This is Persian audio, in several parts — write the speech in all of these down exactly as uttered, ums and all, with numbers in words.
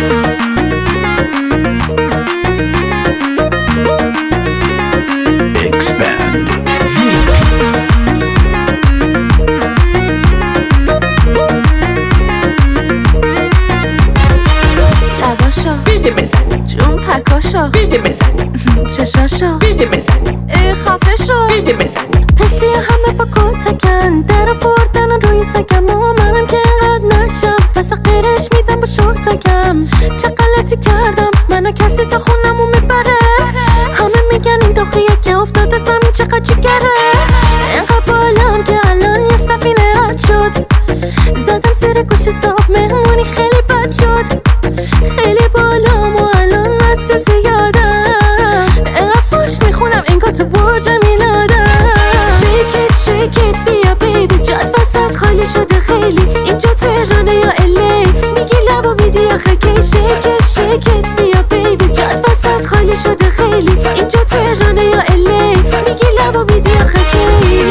بیده بزنیم چشاشو بیده بزنیم ای خفه شو بیده بزنیم پسی همه با کتکن در فردن روی سکم و منم که اینقدر نشم پس غیرش میدم با شورتکم چه غلطی کردم منو کسی تا خونمو میبره همه میگن این داخیه که افتاده زمین چقدر جگره اینقدر بالام که الان یه سفینه رد شد زدم زیر گوش صاحب مهمونی خیلی بد شد خیلی بالام و الان مسته زیادم اینقدر فوش میخونم انگار تو برج میلادم شیکت شیکت بیا بیبی جاد وسط خالی شده خیلی اینجا تهرانه یا الی میگی لبو میدی آخه کی شیکت شیکت بیا بیبی جاد وسط خالی شده خیلی اینجا تهرانه یا الی میگی لبو میدی آخه کی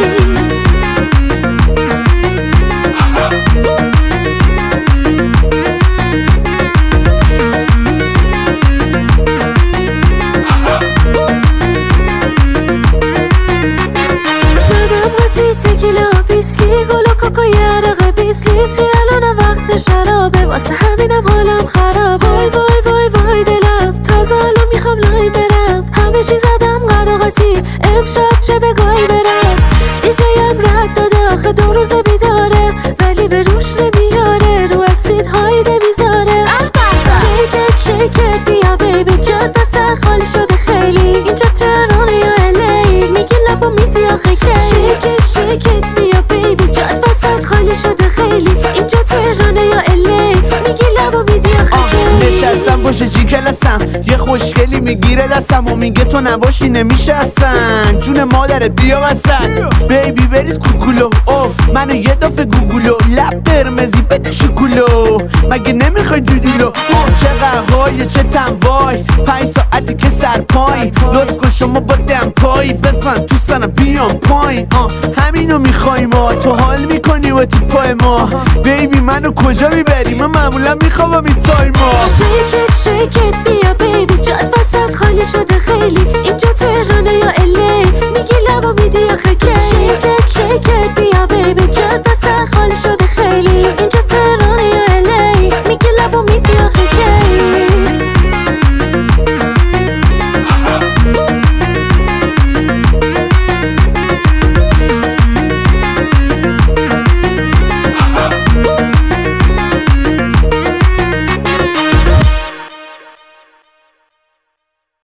تکیلا ویسکی گل و کوکا یه عرق بیست لیتری الان وقت شرابه واسه همینم حالم خراب وای وای وای وای دلم تازه الان میخوام لای برم همه چی زدم قراقاتی امشب چه بگای برم دیجیم رد داده آخه دو روزه بیداره ولی به روش نمیاره رو اسید هایده میذاره شیکت شیکت بیا بیبی جاد وسط خالی شده خیلی اینجا تهرانه یا الی میگی لبا میدی آخه کی شیکت شیکت بیا بیبی جاد وسط خالی شده خیلی اینجا تهرانه یا الی میگی لبا میدی آخه کی نشستم باشه چی کلسم یه خوشگلی میگیره دستم و میگه تو نباشی نمیشه اصلا جون مادرت بیا وسط بیبی بریز کوکولو اوه منو یه دافه گوگولو لب قرمزی بده شکولو مگه نمیخوای دودیلو اوه چه قهوای چه تنوای پنج ساعتی که سر پایین لطف کن شما با دم پایی بزن تو سنم بیام پایین همینو میخوای ما تو حال میکنی و تو پای ما بیبی منو کجا میبری من معمولا میخوام این تای ما شیکت شیکت بیا بیبی جاد وسط خالی شده خیلی